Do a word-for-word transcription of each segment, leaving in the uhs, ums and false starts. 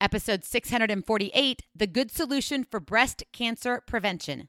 episode six hundred forty-eight, The Good Solution for Breast Cancer Prevention.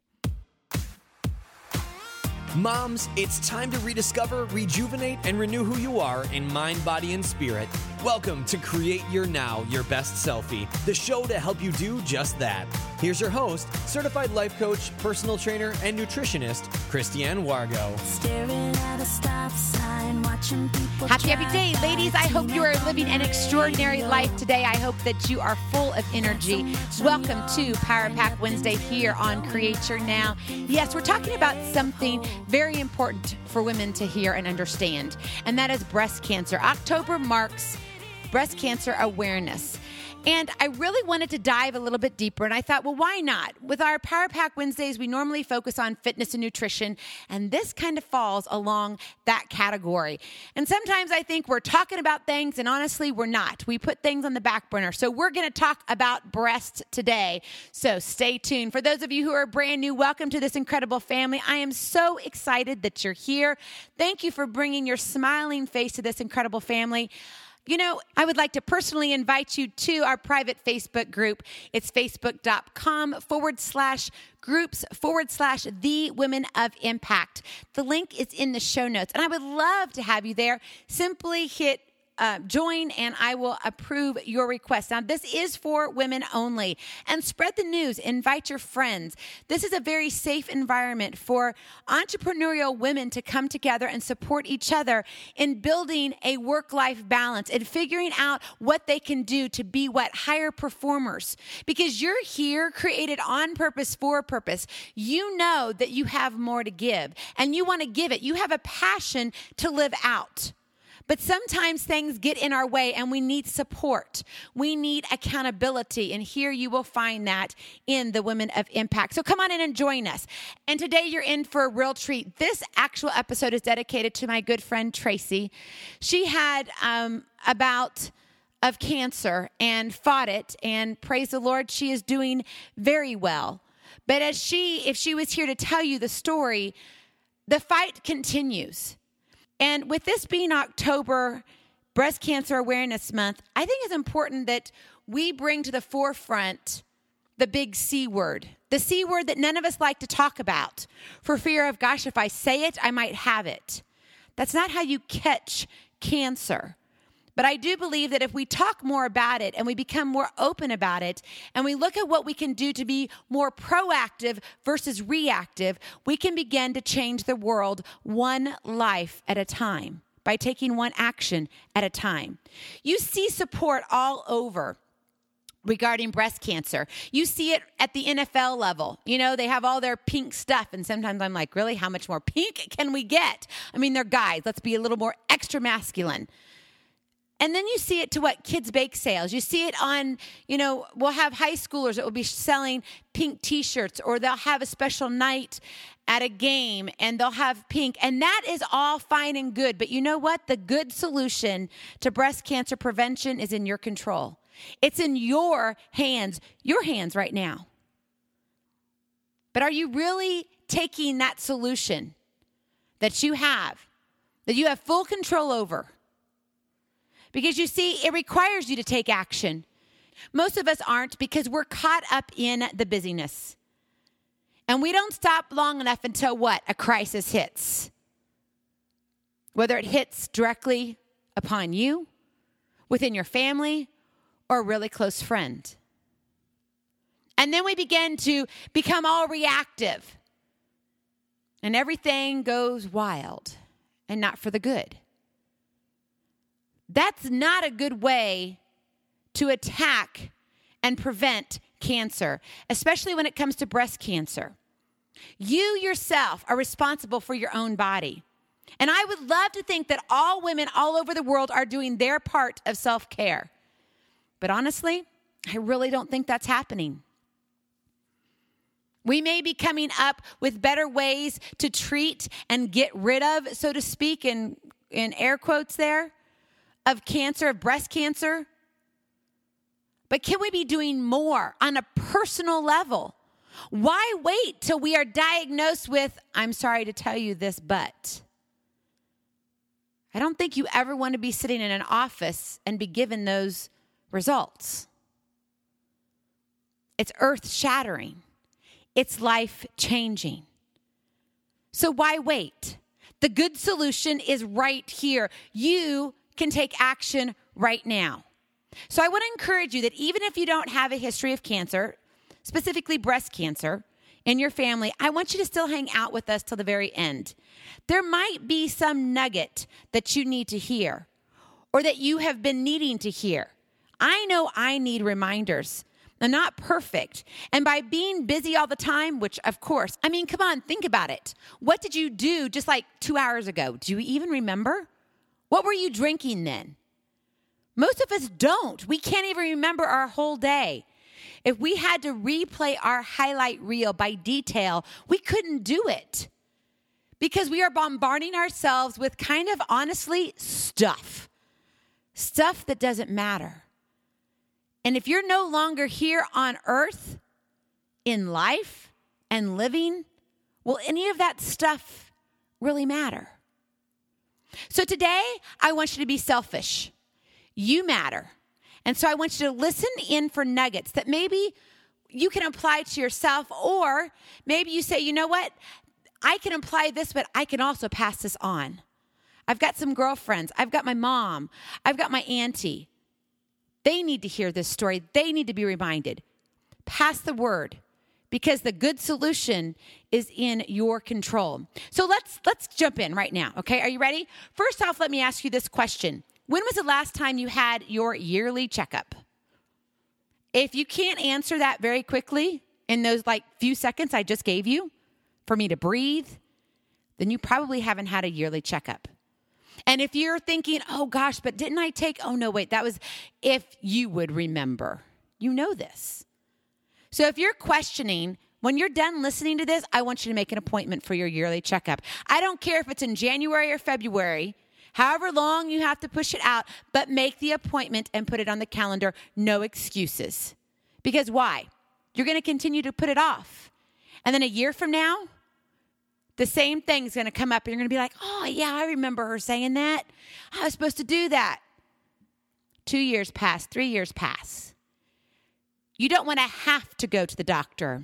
Moms, it's time to rediscover, rejuvenate, and renew who you are in mind, body, and spirit. Welcome to Create Your Now, Your Best Selfie, the show to help you do just that. Here's your host, certified life coach, personal trainer, and nutritionist, Christiane Wargo. Staring at a stop sign, watching people Happy, happy drive day, by ladies. I hope you are living an extraordinary life today. I hope that you are full of energy. Welcome to Power Pack Wednesday here on Create Your Now. Yes, we're talking about something very important for women to hear and understand, and that is breast cancer. October marks Breast Cancer Awareness. And I really wanted to dive a little bit deeper, and I thought, well, why not? With our Power Pack Wednesdays, we normally focus on fitness and nutrition, and this kind of falls along that category. And sometimes I think we're talking about things, and honestly, we're not. We put things on the back burner. So we're going to talk about breasts today. So stay tuned. For those of you who are brand new, welcome to this incredible family. I am so excited that you're here. Thank you for bringing your smiling face to this incredible family. You know, I would like to personally invite you to our private Facebook group. It's facebook.com forward slash groups forward slash the Women of Impact. The link is in the show notes, and I would love to have you there. Simply hit Uh, join and I will approve your request. Now, this is for women only. And spread the news. Invite your friends. This is a very safe environment for entrepreneurial women to come together and support each other in building a work-life balance and figuring out what they can do to be what higher performers. Because you're here created on purpose for a purpose. You know that you have more to give and you want to give it. You have a passion to live out. But sometimes things get in our way and we need support. We need accountability. And here you will find that in the Women of Impact. So come on in and join us. And today you're in for a real treat. This actual episode is dedicated to my good friend, Tracy. She had um, a bout of cancer and fought it. And praise the Lord, she is doing very well. But as she, if she was here to tell you the story, the fight continues. And with this being October Breast Cancer Awareness Month, I think it's important that we bring to the forefront the big C word, the C word that none of us like to talk about for fear of, gosh, if I say it, I might have it. That's not how you catch cancer. But I do believe that if we talk more about it and we become more open about it and we look at what we can do to be more proactive versus reactive, we can begin to change the world one life at a time by taking one action at a time. You see support all over regarding breast cancer. You see it at the N F L level. You know, they have all their pink stuff. And sometimes I'm like, really, how much more pink can we get? I mean, they're guys. Let's be a little more extra masculine. And then you see it to what kids' bake sales. You see it on, you know, we'll have high schoolers that will be selling pink T-shirts, or they'll have a special night at a game and they'll have pink. And that is all fine and good. But you know what? The good solution to breast cancer prevention is in your control. It's in your hands, your hands right now. But are you really taking that solution that you have, that you have full control over? Because you see, it requires you to take action. Most of us aren't because we're caught up in the busyness. And we don't stop long enough until what? A crisis hits. Whether it hits directly upon you, within your family, or a really close friend. And then we begin to become all reactive. And everything goes wild and not for the good. That's not a good way to attack and prevent cancer, especially when it comes to breast cancer. You yourself are responsible for your own body. And I would love to think that all women all over the world are doing their part of self-care. But honestly, I really don't think that's happening. We may be coming up with better ways to treat and get rid of, so to speak, in, in air quotes there, of cancer, of breast cancer. But can we be doing more on a personal level? Why wait till we are diagnosed with, I'm sorry to tell you this, but I don't think you ever want to be sitting in an office and be given those results. It's earth-shattering. It's life-changing. So why wait? The good solution is right here. You can take action right now. So I want to encourage you that even if you don't have a history of cancer, specifically breast cancer, in your family, I want you to still hang out with us till the very end. There might be some nugget that you need to hear or that you have been needing to hear. I know I need reminders. I'm not perfect. And by being busy all the time, which of course, I mean, come on, think about it. What did you do just like two hours ago? Do you even remember? What were you drinking then? Most of us don't. We can't even remember our whole day. If we had to replay our highlight reel by detail, we couldn't do it because we are bombarding ourselves with kind of honestly stuff, stuff that doesn't matter. And if you're no longer here on earth in life and living, will any of that stuff really matter? So today, I want you to be selfish. You matter. And so I want you to listen in for nuggets that maybe you can apply to yourself, or maybe you say, you know what? I can apply this, but I can also pass this on. I've got some girlfriends. I've got my mom. I've got my auntie. They need to hear this story. They need to be reminded. Pass the word, because the good solution is in your control. So let's let's jump in right now, okay? Are you ready? First off, let me ask you this question. When was the last time you had your yearly checkup? If you can't answer that very quickly in those like few seconds I just gave you for me to breathe, then you probably haven't had a yearly checkup. And if you're thinking, oh gosh, but didn't I take, oh no, wait, that was if you would remember. You know this. So if you're questioning, when you're done listening to this, I want you to make an appointment for your yearly checkup. I don't care if it's in January or February, however long you have to push it out, but make the appointment and put it on the calendar. No excuses. Because why? You're going to continue to put it off. And then a year from now, the same thing's going to come up and you're going to be like, oh yeah, I remember her saying that. I was supposed to do that. Two years pass, three years pass. You don't want to have to go to the doctor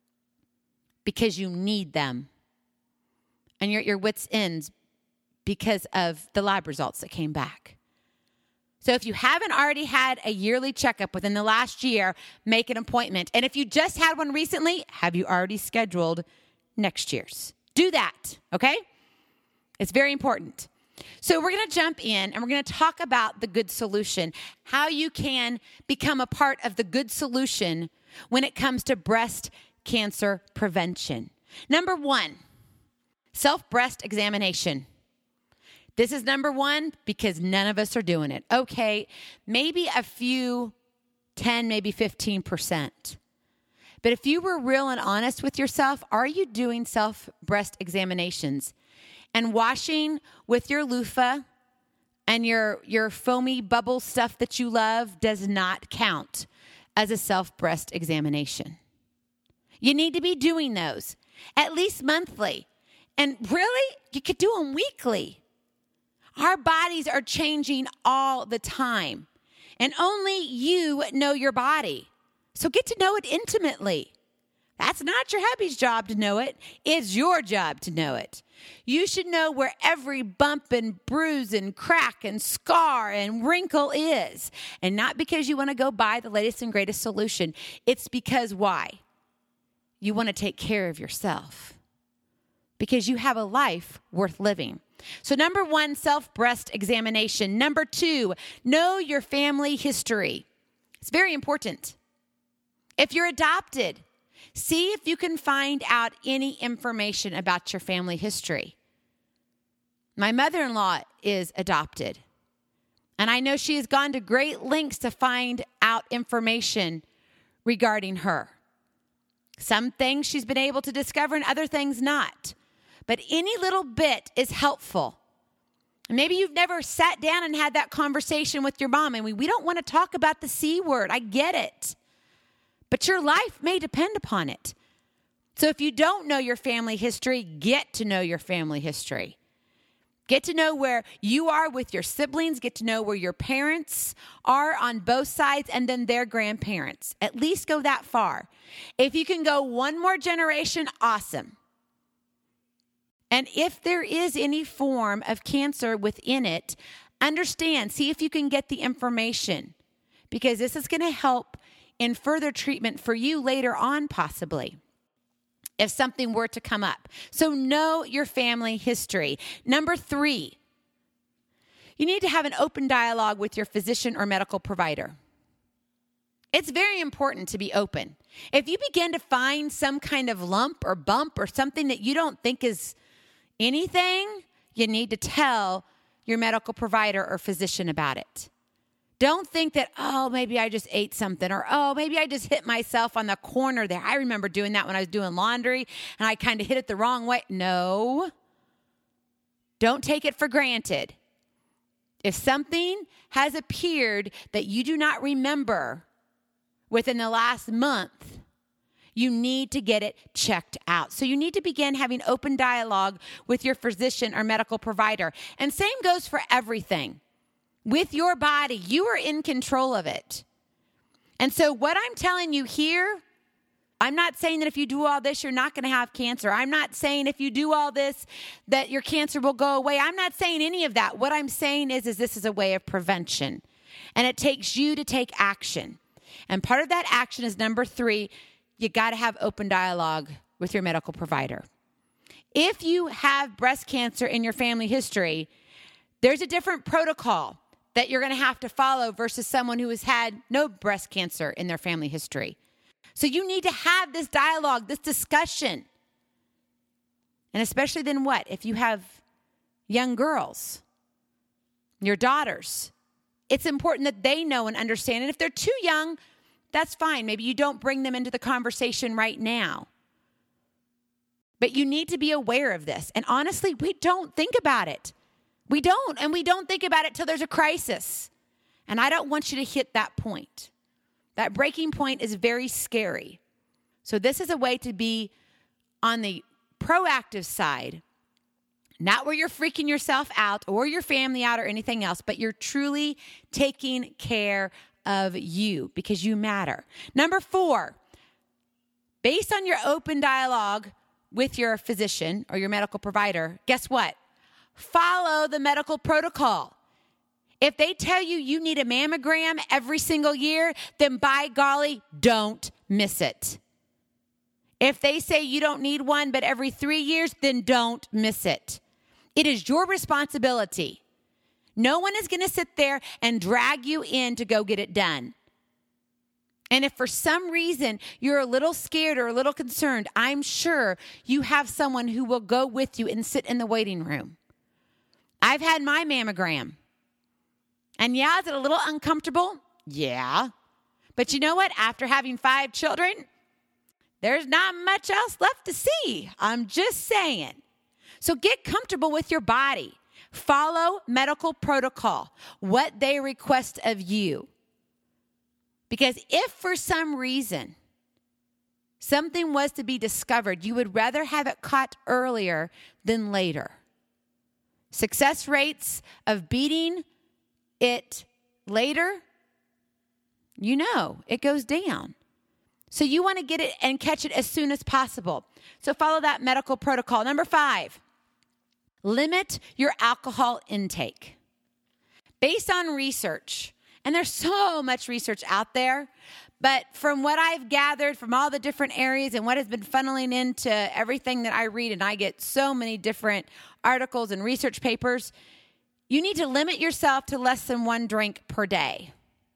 because you need them. And you're at your wit's ends because of the lab results that came back. So if you haven't already had a yearly checkup within the last year, make an appointment. And if you just had one recently, have you already scheduled next year's? Do that, okay? It's very important. So we're going to jump in and we're going to talk about the good solution, how you can become a part of the good solution when it comes to breast cancer prevention. Number one, self-breast examination. This is number one because none of us are doing it. Okay, maybe a few, ten, maybe fifteen percent. But if you were real and honest with yourself, are you doing self-breast examinations? And washing with your loofah and your, your foamy bubble stuff that you love does not count as a self-breast examination. You need to be doing those at least monthly. And really, you could do them weekly. Our bodies are changing all the time. And only you know your body. So get to know it intimately. That's not your hubby's job to know it. It's your job to know it. You should know where every bump and bruise and crack and scar and wrinkle is. And not because you want to go buy the latest and greatest solution. It's because why? You want to take care of yourself. Because you have a life worth living. So number one, self-breast examination. Number two, know your family history. It's very important. If you're adopted, see if you can find out any information about your family history. My mother-in-law is adopted, and I know she has gone to great lengths to find out information regarding her. Some things she's been able to discover and other things not. But any little bit is helpful. Maybe you've never sat down and had that conversation with your mom, and we, we don't want to talk about the C word. I get it. But your life may depend upon it. So if you don't know your family history, get to know your family history. Get to know where you are with your siblings. Get to know where your parents are on both sides and then their grandparents. At least go that far. If you can go one more generation, awesome. And if there is any form of cancer within it, understand, see if you can get the information, because this is going to help in further treatment for you later on, possibly, if something were to come up. So know your family history. Number three, you need to have an open dialogue with your physician or medical provider. It's very important to be open. If you begin to find some kind of lump or bump or something that you don't think is anything, you need to tell your medical provider or physician about it. Don't think that, oh, maybe I just ate something, or, oh, maybe I just hit myself on the corner there. I remember doing that when I was doing laundry and I kind of hit it the wrong way. No. Don't take it for granted. If something has appeared that you do not remember within the last month, you need to get it checked out. So you need to begin having open dialogue with your physician or medical provider. And same goes for everything. With your body, you are in control of it. And so what I'm telling you here, I'm not saying that if you do all this, you're not going to have cancer. I'm not saying if you do all this, that your cancer will go away. I'm not saying any of that. What I'm saying is, is this is a way of prevention. And it takes you to take action. And part of that action is number three, you got to have open dialogue with your medical provider. If you have breast cancer in your family history, there's a different protocol that you're going to have to follow versus someone who has had no breast cancer in their family history. So you need to have this dialogue, this discussion. And especially then what? If you have young girls, your daughters, it's important that they know and understand. And if they're too young, that's fine. Maybe you don't bring them into the conversation right now. But you need to be aware of this. And honestly, we don't think about it. We don't, and we don't think about it till there's a crisis. And I don't want you to hit that point. That breaking point is very scary. So this is a way to be on the proactive side, not where you're freaking yourself out or your family out or anything else, but you're truly taking care of you because you matter. Number four, based on your open dialogue with your physician or your medical provider, guess what? Follow the medical protocol. If they tell you you need a mammogram every single year, then by golly, don't miss it. If they say you don't need one but every three years, then don't miss it. It is your responsibility. No one is going to sit there and drag you in to go get it done. And if for some reason you're a little scared or a little concerned, I'm sure you have someone who will go with you and sit in the waiting room. I've had my mammogram. And yeah, is it a little uncomfortable? Yeah. But you know what? After having five children, there's not much else left to see. I'm just saying. So get comfortable with your body. Follow medical protocol, what they request of you. Because if for some reason something was to be discovered, you would rather have it caught earlier than later. Success rates of beating it later, you know, it goes down. So you want to get it and catch it as soon as possible. So follow that medical protocol. Number five, limit your alcohol intake. Based on research, and there's so much research out there, but from what I've gathered from all the different areas and what has been funneling into everything that I read, and I get so many different articles and research papers, you need to limit yourself to less than one drink per day.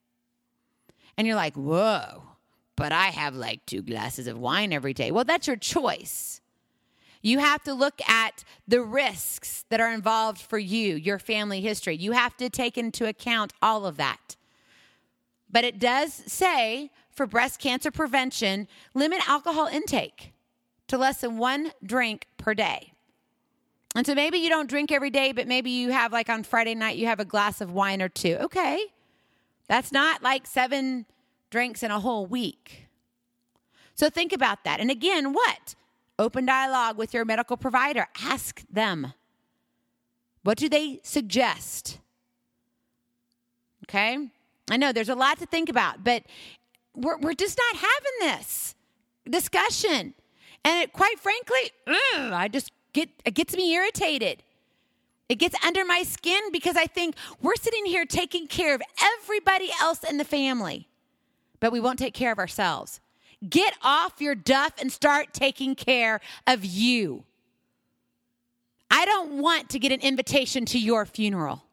And you're like, whoa, but I have like two glasses of wine every day. Well, that's your choice. You have to look at the risks that are involved for you, your family history. You have to take into account all of that. But it does say for breast cancer prevention, limit alcohol intake to less than one drink per day. And so maybe you don't drink every day, but maybe you have, like on Friday night, you have a glass of wine or two. Okay. That's not like seven drinks in a whole week. So think about that. And again, what? Open dialogue with your medical provider. Ask them. What do they suggest? Okay? I know there's a lot to think about, but we're, we're just not having this discussion. And it, quite frankly, ugh, I just get, it gets me irritated. It gets under my skin because I think we're sitting here taking care of everybody else in the family, but we won't take care of ourselves. Get off your duff and start taking care of you. I don't want to get an invitation to your funeral.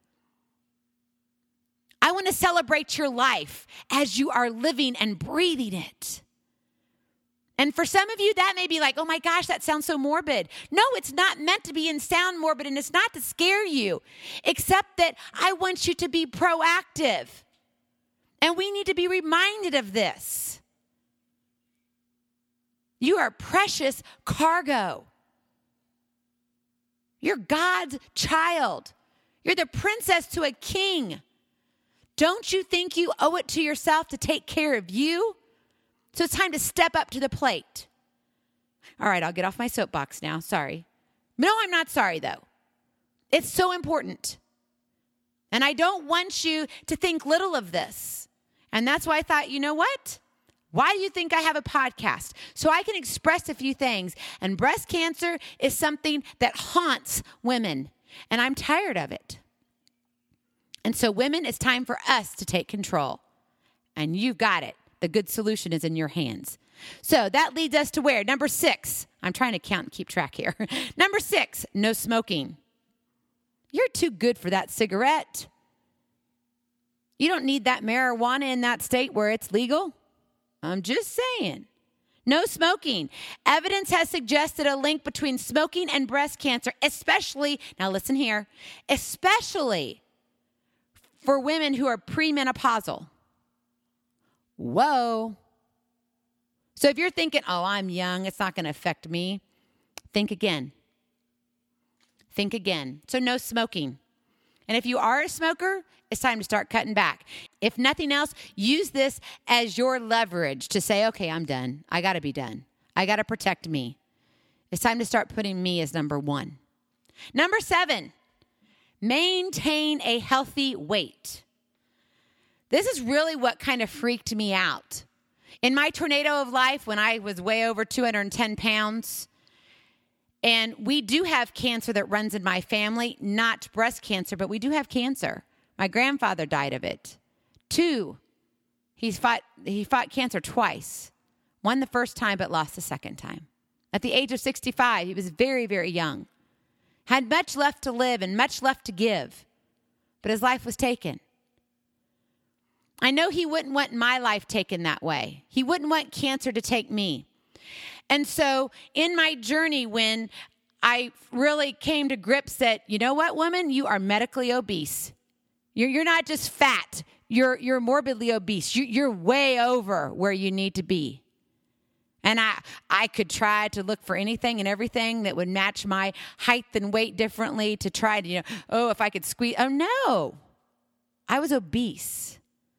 I want to celebrate your life as you are living and breathing it. And for some of you, that may be like, oh my gosh, that sounds so morbid. No, it's not meant to be and sound morbid, and it's not to scare you, except that I want you to be proactive. And we need to be reminded of this. You are precious cargo. You're God's child. You're the princess to a king. Don't you think you owe it to yourself to take care of you? So it's time to step up to the plate. All right, I'll get off my soapbox now. Sorry. No, I'm not sorry, though. It's so important. And I don't want you to think little of this. And that's why I thought, you know what? Why do you think I have a podcast? So I can express a few things. And breast cancer is something that haunts women. And I'm tired of it. And so women, it's time for us to take control. And you've got it. The good solution is in your hands. So that leads us to where? Number six. I'm trying to count and keep track here. Number six, no smoking. You're too good for that cigarette. You don't need that marijuana in that state where it's legal. I'm just saying. No smoking. Evidence has suggested a link between smoking and breast cancer, especially, now listen here, especially for women who are premenopausal. Whoa. So if you're thinking, oh, I'm young, it's not going to affect me, think again. Think again. So no smoking. And if you are a smoker, it's time to start cutting back. If nothing else, use this as your leverage to say, okay, I'm done. I got to be done. I got to protect me. It's time to start putting me as number one. Number seven, maintain a healthy weight. This is really what kind of freaked me out. In my tornado of life, when I was way over two hundred ten pounds, and we do have cancer that runs in my family, not breast cancer, but we do have cancer. My grandfather died of it. Two, he's fought, he fought cancer twice. Won the first time, but lost the second time. At the age of sixty-five, he was very, very young. Had much left to live and much left to give, but his life was taken. I know he wouldn't want my life taken that way. He wouldn't want cancer to take me. And so in my journey, when I really came to grips that, you know what, woman, you are medically obese. You're, you're not just fat. You're, you're morbidly obese. You, you're way over where you need to be. And I, I could try to look for anything and everything that would match my height and weight differently to try to, you know, oh, if I could squeeze. Oh, no. I was obese.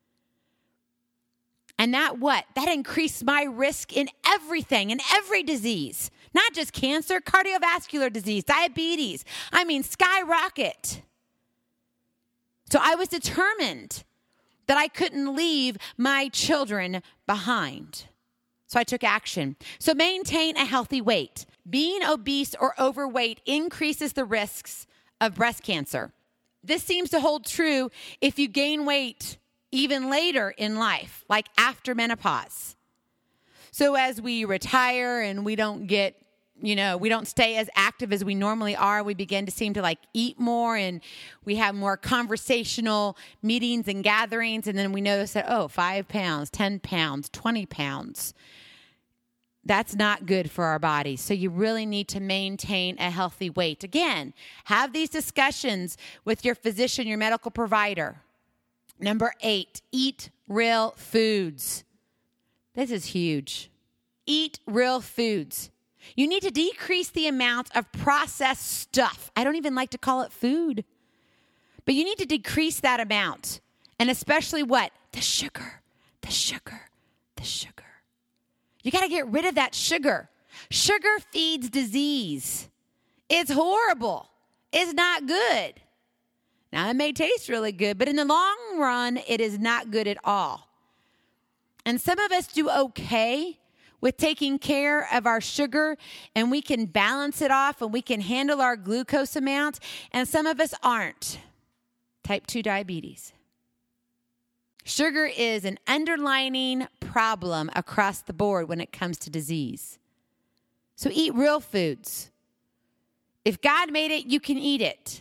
And that what? That increased my risk in everything, in every disease. Not just cancer, cardiovascular disease, diabetes. I mean, skyrocket. So I was determined that I couldn't leave my children behind. So I took action. So maintain a healthy weight. Being obese or overweight increases the risks of breast cancer. This seems to hold true if you gain weight even later in life, like after menopause. So as we retire and we don't get, you know, we don't stay as active as we normally are, we begin to seem to like eat more and we have more conversational meetings and gatherings. And then we notice that, oh, five pounds, ten pounds, twenty pounds. That's not good for our bodies. So you really need to maintain a healthy weight. Again, have these discussions with your physician, your medical provider. Number eight, eat real foods. This is huge. Eat real foods. You need to decrease the amount of processed stuff. I don't even like to call it food. But you need to decrease that amount. And especially what? The sugar, the sugar, the sugar. You got to get rid of that sugar. Sugar feeds disease. It's horrible. is not good. Now, it may taste really good, but in the long run, it is not good at all. And some of us do okay with taking care of our sugar, and we can balance it off, and we can handle our glucose amount, and some of us aren't. Type two diabetes. Sugar is an underlying problem across the board when it comes to disease. So eat real foods. If God made it, you can eat it.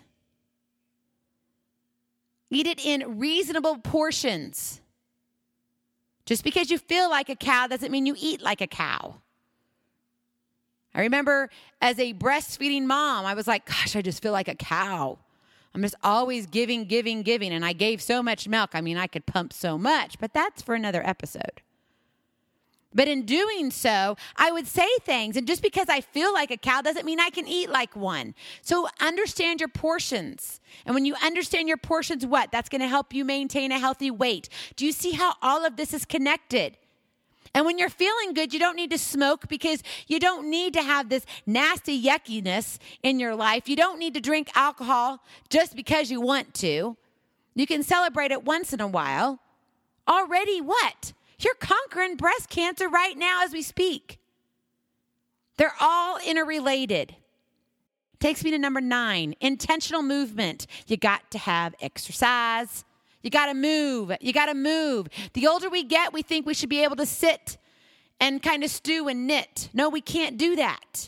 Eat it in reasonable portions. Just because you feel like a cow doesn't mean you eat like a cow. I remember as a breastfeeding mom, I was like, gosh, I just feel like a cow. I'm just always giving, giving, giving. And I gave so much milk. I mean, I could pump so much, but that's for another episode. But in doing so, I would say things. And just because I feel like a cow doesn't mean I can eat like one. So understand your portions. And when you understand your portions, what? That's going to help you maintain a healthy weight. Do you see how all of this is connected? And when you're feeling good, you don't need to smoke because you don't need to have this nasty yuckiness in your life. You don't need to drink alcohol just because you want to. You can celebrate it once in a while. Already what? You're conquering breast cancer right now as we speak. They're all interrelated. Takes me to number nine, intentional movement. You got to have exercise. You got to move. You got to move. The older we get, we think we should be able to sit and kind of stew and knit. No, we can't do that.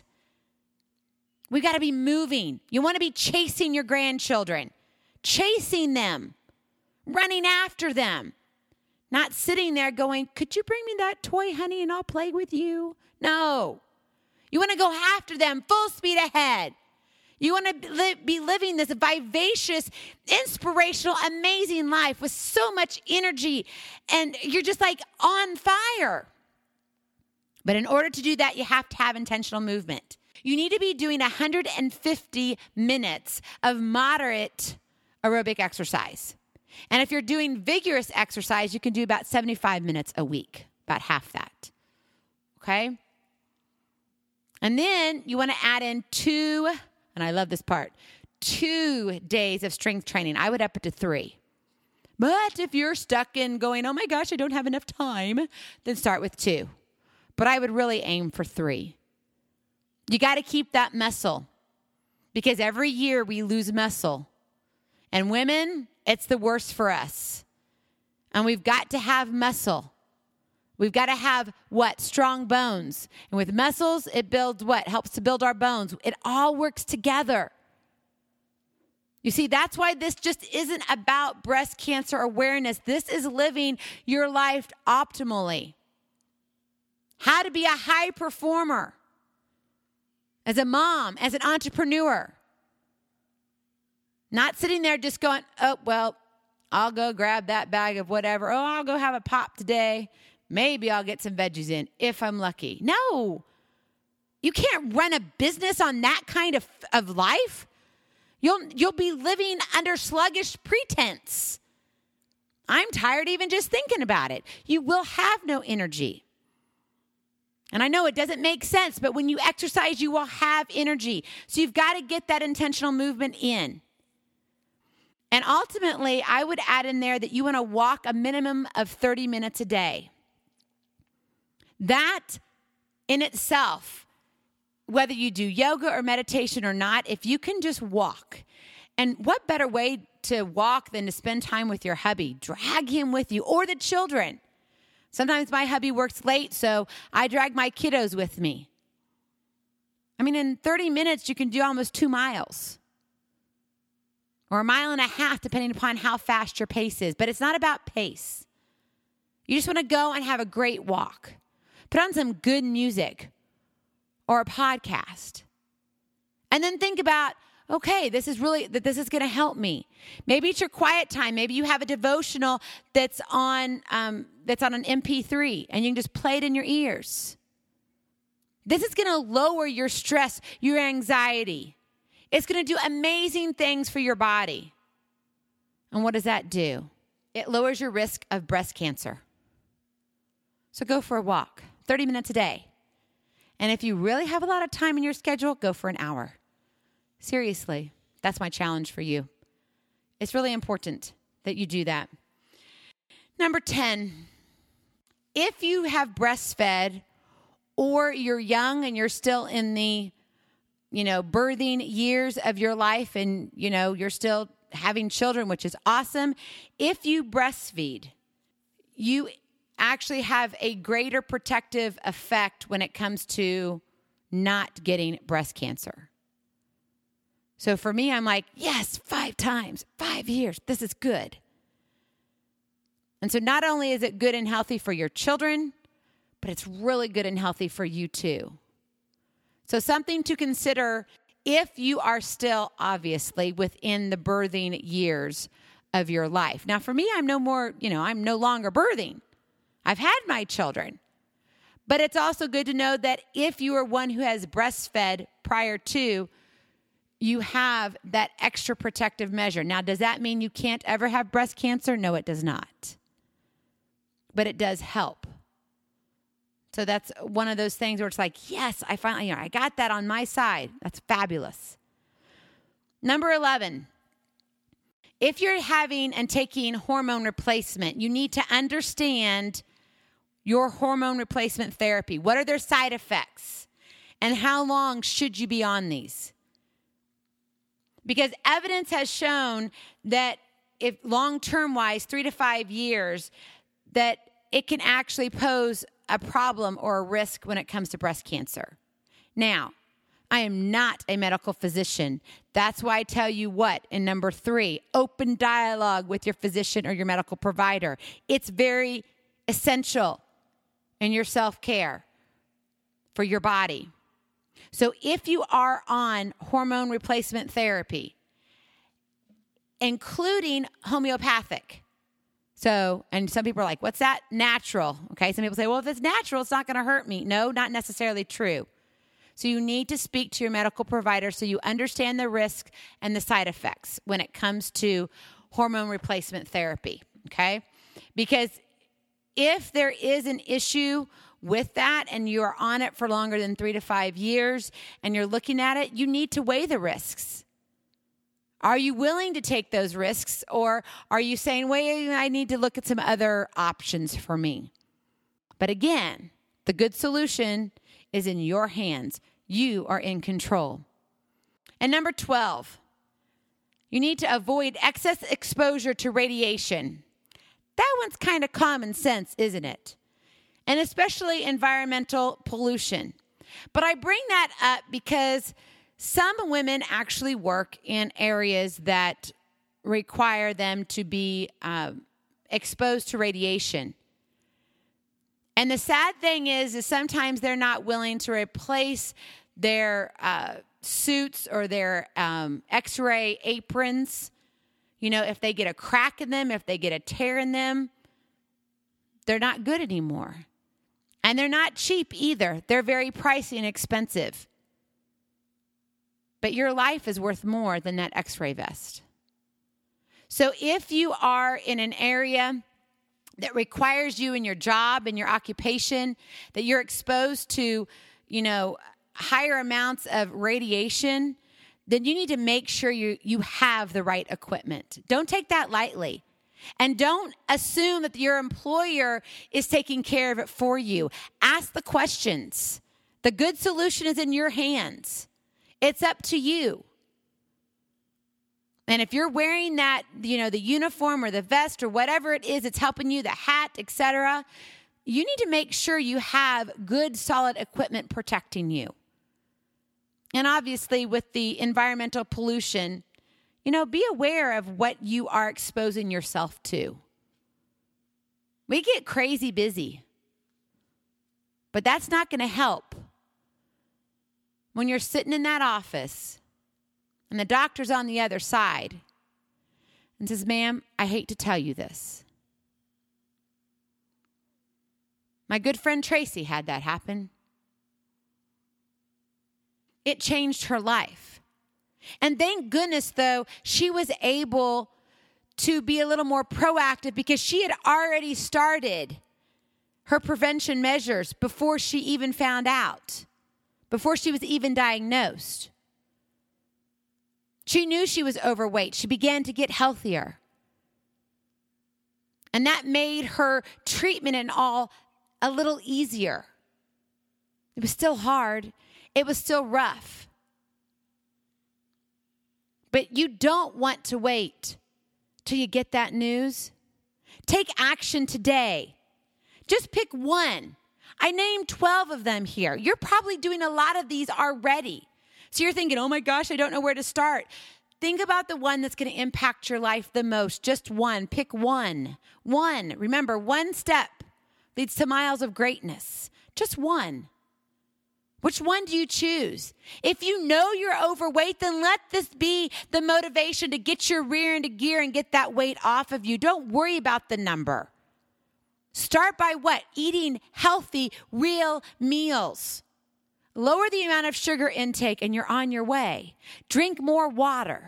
We got to be moving. You want to be chasing your grandchildren, chasing them, running after them. Not sitting there going, could you bring me that toy, honey, and I'll play with you? No. You want to go after them full speed ahead. You want to li- be living this vivacious, inspirational, amazing life with so much energy, and you're just like on fire. But in order to do that, you have to have intentional movement. You need to be doing one hundred fifty minutes of moderate aerobic exercise. And if you're doing vigorous exercise, you can do about seventy-five minutes a week, about half that. Okay? And then you want to add in two, and I love this part, two days of strength training. I would up it to three. But if you're stuck in going, oh my gosh, I don't have enough time, then start with two. But I would really aim for three. You got to keep that muscle because every year we lose muscle. And women, it's the worst for us. And we've got to have muscle. We've got to have what? Strong bones. And with muscles, it builds what? Helps to build our bones. It all works together. You see, that's why this just isn't about breast cancer awareness. This is living your life optimally. How to be a high performer. As a mom, as an entrepreneur. Not sitting there just going, oh, well, I'll go grab that bag of whatever. Oh, I'll go have a pop today. Maybe I'll get some veggies in if I'm lucky. No. You can't run a business on that kind of, of life. You'll, you'll be living under sluggish pretense. I'm tired even just thinking about it. You will have no energy. And I know it doesn't make sense, but when you exercise, you will have energy. So you've got to get that intentional movement in. And ultimately, I would add in there that you want to walk a minimum of thirty minutes a day. That in itself, whether you do yoga or meditation or not, if you can just walk. And what better way to walk than to spend time with your hubby? Drag him with you or the children. Sometimes my hubby works late, so I drag my kiddos with me. I mean, in thirty minutes, you can do almost two miles. Or a mile and a half, depending upon how fast your pace is. But it's not about pace. You just want to go and have a great walk. Put on some good music or a podcast. And then think about, okay, this is really, that this is going to help me. Maybe it's your quiet time. Maybe you have a devotional that's on, um, that's on an M P three and you can just play it in your ears. This is going to lower your stress, your anxiety. It's going to do amazing things for your body. And what does that do? It lowers your risk of breast cancer. So go for a walk, thirty minutes a day. And if you really have a lot of time in your schedule, go for an hour. Seriously, That's my challenge for you. It's really important that you do that. Number ten, if you have breastfed or you're young and you're still in the, you know, birthing years of your life and, you know, you're still having children, which is awesome. If you breastfeed, you actually have a greater protective effect when it comes to not getting breast cancer. So for me, I'm like, yes, five times, five years. This is good. And so not only is it good and healthy for your children, but it's really good and healthy for you too. So something to consider if you are still obviously within the birthing years of your life. Now for me, I'm no more, you know, I'm no longer birthing. I've had my children. But it's also good to know that if you are one who has breastfed prior to, you have that extra protective measure. Now, does that mean you can't ever have breast cancer? No, it does not. But it does help. So that's one of those things where it's like, yes, I finally, you know, I got that on my side. That's fabulous. Number eleven, if you're having and taking hormone replacement, you need to understand your hormone replacement therapy. What are their side effects? And how long should you be on these? Because evidence has shown that if long-term wise, three to five years, that it can actually pose a problem or a risk when it comes to breast cancer. Now, I am not a medical physician. That's why I tell you what, in number three, open dialogue with your physician or your medical provider. It's very essential in your self-care for your body. So if you are on hormone replacement therapy, including homeopathic, so, and some people are like, what's that? Natural. Okay. Some people say, well, if it's natural, it's not going to hurt me. No, not necessarily true. So you need to speak to your medical provider so you understand the risk and the side effects when it comes to hormone replacement therapy. Okay. Because if there is an issue with that and you're on it for longer than three to five years and you're looking at it, you need to weigh the risks. Are you willing to take those risks, or are you saying, wait, I need to look at some other options for me? But again, the good solution is in your hands. You are in control. And number twelve, you need to avoid excess exposure to radiation. That one's kind of common sense, isn't it? And especially environmental pollution. But I bring that up because some women actually work in areas that require them to be uh, exposed to radiation. And the sad thing is, is sometimes they're not willing to replace their uh, suits or their um, X-ray aprons. You know, if they get a crack in them, if they get a tear in them, they're not good anymore. And they're not cheap either. They're very pricey and expensive. But your life is worth more than that X-ray vest. So if you are in an area that requires you in your job and your occupation, that you're exposed to, you know, higher amounts of radiation, then you need to make sure you, you have the right equipment. Don't take that lightly. And don't assume that your employer is taking care of it for you. Ask the questions. The good solution is in your hands. It's up to you. And if you're wearing that, you know, the uniform or the vest or whatever it is, it's helping you, the hat, et cetera, you need to make sure you have good, solid equipment protecting you. And obviously with the environmental pollution, you know, be aware of what you are exposing yourself to. We get crazy busy, but that's not going to help. When you're sitting in that office and the doctor's on the other side and says, ma'am, I hate to tell you this. My good friend Tracy had that happen. It changed her life. And thank goodness, though, she was able to be a little more proactive because she had already started her prevention measures before she even found out. Before she was even diagnosed. She knew she was overweight. She began to get healthier. And that made her treatment and all a little easier. It was still hard. It was still rough. But you don't want to wait till you get that news. Take action today. Just pick one. I named twelve of them here. You're probably doing a lot of these already. So you're thinking, oh my gosh, I don't know where to start. Think about the one that's going to impact your life the most. Just one. Pick one. One. Remember, one step leads to miles of greatness. Just one. Which one do you choose? If you know you're overweight, then let this be the motivation to get your rear into gear and get that weight off of you. Don't worry about the number. Start by what? Eating healthy, real meals. Lower the amount of sugar intake and you're on your way. Drink more water.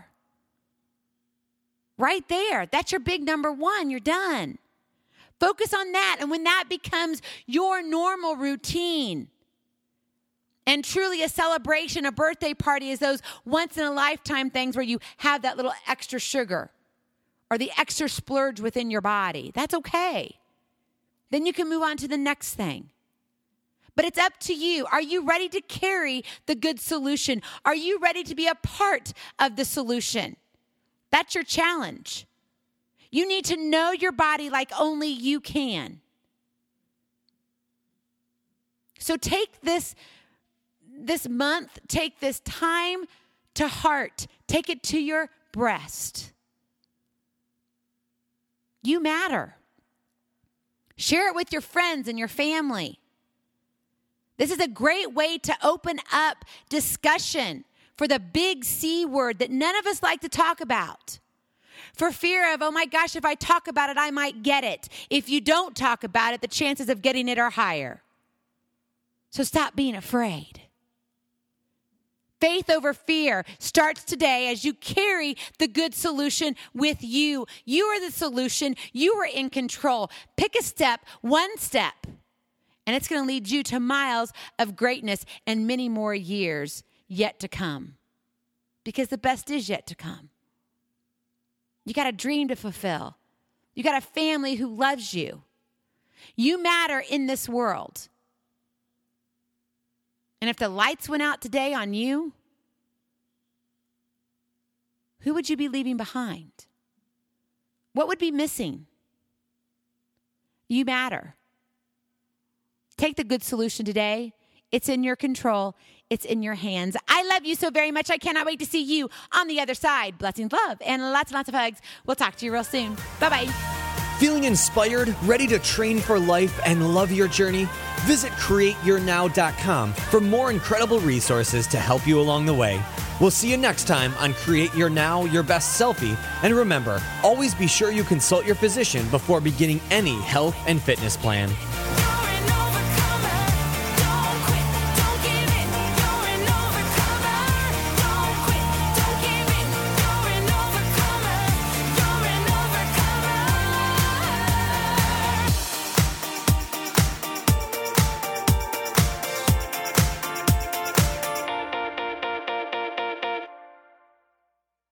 Right there. That's your big number one. You're done. Focus on that. And when that becomes your normal routine and truly a celebration, a birthday party is those once in a lifetime things where you have that little extra sugar or the extra splurge within your body. That's okay. Then you can move on to the next thing. But it's up to you. Are you ready to carry the good solution? Are you ready to be a part of the solution? That's your challenge. You need to know your body like only you can. So take this, this month, take this time to heart. Take it to your breast. You matter. Share it with your friends and your family. This is a great way to open up discussion for the big C word that none of us like to talk about. For fear of, oh my gosh, if I talk about it, I might get it. If you don't talk about it, the chances of getting it are higher. So stop being afraid. Faith over fear starts today as you carry the good solution with you. You are the solution. You are in control. Pick a step, one step. And it's going to lead you to miles of greatness and many more years yet to come. Because the best is yet to come. You got a dream to fulfill. You got a family who loves you. You matter in this world. And if the lights went out today on you, who would you be leaving behind? What would be missing? You matter. Take the good solution today. It's in your control. It's in your hands. I love you so very much. I cannot wait to see you on the other side. Blessings, love, and lots and lots of hugs. We'll talk to you real soon. Bye-bye. Feeling inspired, ready to train for life, and love your journey? Visit create your now dot com for more incredible resources to help you along the way. We'll see you next time on Create Your Now, Your Best Selfie. And remember, always be sure you consult your physician before beginning any health and fitness plan.